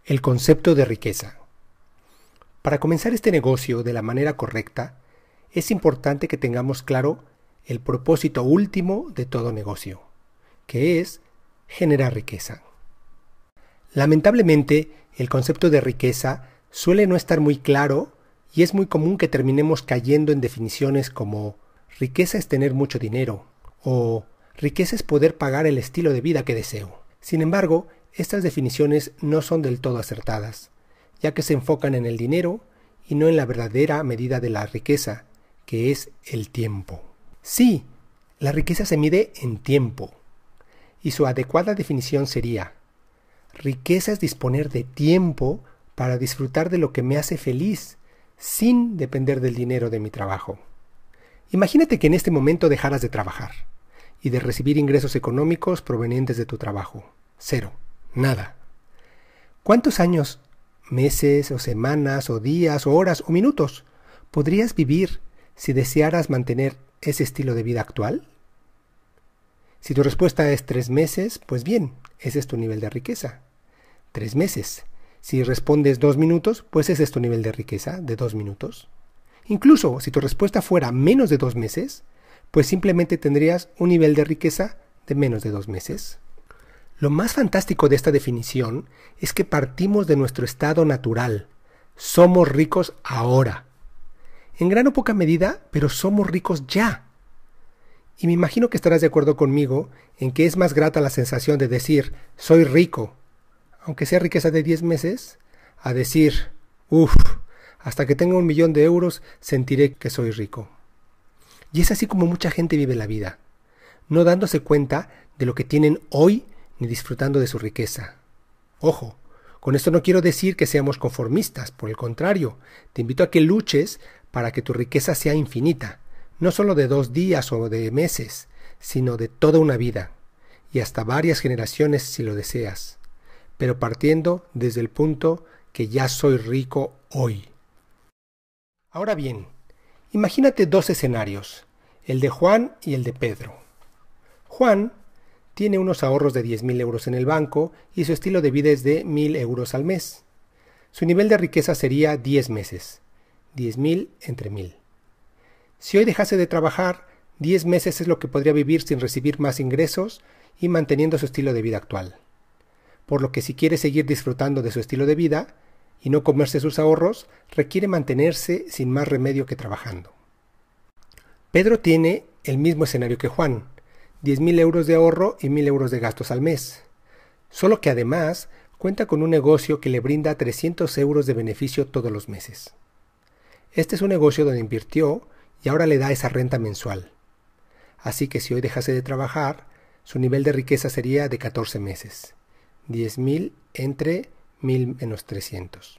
El concepto de riqueza. Para comenzar este negocio de la manera correcta, es importante que tengamos claro el propósito último de todo negocio, que es generar riqueza. Lamentablemente, el concepto de riqueza suele no estar muy claro y es muy común que terminemos cayendo en definiciones como riqueza es tener mucho dinero o riqueza es poder pagar el estilo de vida que deseo. Sin embargo, estas definiciones no son del todo acertadas, ya que se enfocan en el dinero y no en la verdadera medida de la riqueza, que es el tiempo. Sí, la riqueza se mide en tiempo, y su adecuada definición sería: riqueza es disponer de tiempo para disfrutar de lo que me hace feliz, sin depender del dinero de mi trabajo. Imagínate que en este momento dejaras de trabajar y de recibir ingresos económicos provenientes de tu trabajo. Cero. Nada. ¿Cuántos años, meses o semanas o días o horas o minutos podrías vivir si desearas mantener ese estilo de vida actual? Si tu respuesta es 3 meses, pues bien, ese es tu nivel de riqueza. 3 meses. Si respondes 2 minutos, pues ese es tu nivel de riqueza, de 2 minutos. Incluso si tu respuesta fuera menos de 2 meses, pues simplemente tendrías un nivel de riqueza de menos de 2 meses. Lo más fantástico de esta definición es que partimos de nuestro estado natural. Somos ricos ahora. En gran o poca medida, pero somos ricos ya. Y me imagino que estarás de acuerdo conmigo en que es más grata la sensación de decir soy rico, aunque sea riqueza de 10 meses, a decir hasta que tenga 1.000.000 de euros sentiré que soy rico. Y es así como mucha gente vive la vida, no dándose cuenta de lo que tienen hoy ni disfrutando de su riqueza. Ojo, con esto no quiero decir que seamos conformistas, por el contrario, te invito a que luches para que tu riqueza sea infinita, no solo de 2 días o de meses, sino de toda una vida, y hasta varias generaciones si lo deseas, pero partiendo desde el punto que ya soy rico hoy. Ahora bien, imagínate 2 escenarios, el de Juan y el de Pedro. Juan tiene unos ahorros de 10.000 euros en el banco y su estilo de vida es de 1.000 euros al mes. Su nivel de riqueza sería 10 meses, 10.000 entre 1.000. Si hoy dejase de trabajar, 10 meses es lo que podría vivir sin recibir más ingresos y manteniendo su estilo de vida actual. Por lo que si quiere seguir disfrutando de su estilo de vida y no comerse sus ahorros, requiere mantenerse sin más remedio que trabajando. Pedro tiene el mismo escenario que Juan, 10.000 euros de ahorro y 1.000 euros de gastos al mes. Solo que además cuenta con un negocio que le brinda 300 euros de beneficio todos los meses. Este es un negocio donde invirtió y ahora le da esa renta mensual. Así que si hoy dejase de trabajar, su nivel de riqueza sería de 14 meses. 10.000 entre 1.000 menos 300.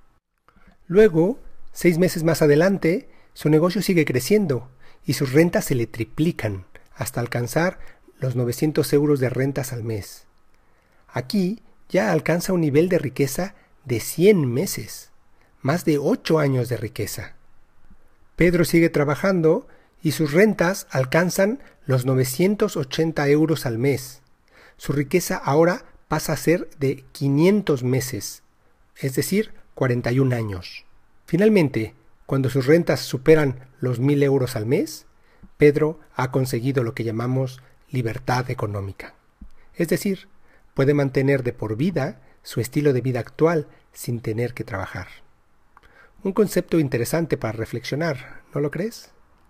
Luego, 6 meses más adelante, su negocio sigue creciendo y sus rentas se le triplican hasta alcanzar los 900 euros de rentas al mes. Aquí ya alcanza un nivel de riqueza de 100 meses, más de 8 años de riqueza. Pedro sigue trabajando y sus rentas alcanzan los 980 euros al mes. Su riqueza ahora pasa a ser de 500 meses, es decir, 41 años. Finalmente, cuando sus rentas superan los 1.000 euros al mes, Pedro ha conseguido lo que llamamos libertad económica. Es decir, puede mantener de por vida su estilo de vida actual sin tener que trabajar. Un concepto interesante para reflexionar, ¿no lo crees?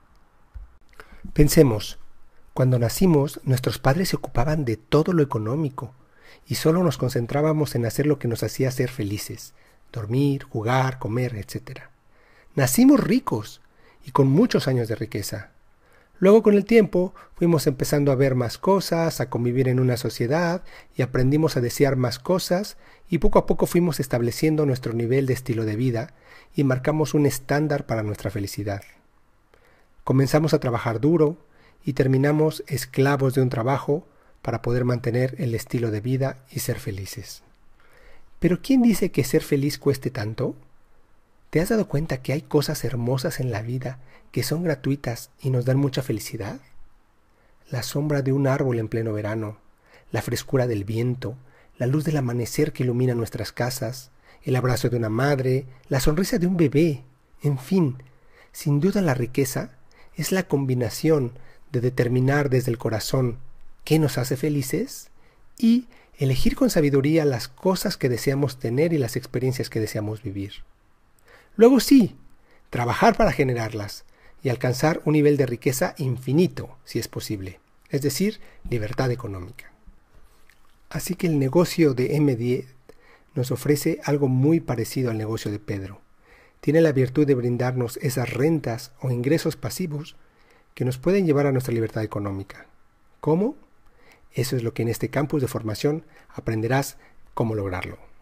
Pensemos, cuando nacimos, nuestros padres se ocupaban de todo lo económico y solo nos concentrábamos en hacer lo que nos hacía ser felices, dormir, jugar, comer, etc. Nacimos ricos y con muchos años de riqueza. Luego con el tiempo fuimos empezando a ver más cosas, a convivir en una sociedad y aprendimos a desear más cosas y poco a poco fuimos estableciendo nuestro nivel de estilo de vida y marcamos un estándar para nuestra felicidad. Comenzamos a trabajar duro y terminamos esclavos de un trabajo para poder mantener el estilo de vida y ser felices. ¿Pero quién dice que ser feliz cueste tanto? ¿Te has dado cuenta que hay cosas hermosas en la vida que son gratuitas y nos dan mucha felicidad? La sombra de un árbol en pleno verano, la frescura del viento, la luz del amanecer que ilumina nuestras casas, el abrazo de una madre, la sonrisa de un bebé, en fin, sin duda la riqueza es la combinación de determinar desde el corazón qué nos hace felices y elegir con sabiduría las cosas que deseamos tener y las experiencias que deseamos vivir. Luego sí, trabajar para generarlas y alcanzar un nivel de riqueza infinito, si es posible, es decir, libertad económica. Así que el negocio de M10 nos ofrece algo muy parecido al negocio de Pedro. Tiene la virtud de brindarnos esas rentas o ingresos pasivos que nos pueden llevar a nuestra libertad económica. ¿Cómo? Eso es lo que en este campus de formación aprenderás cómo lograrlo.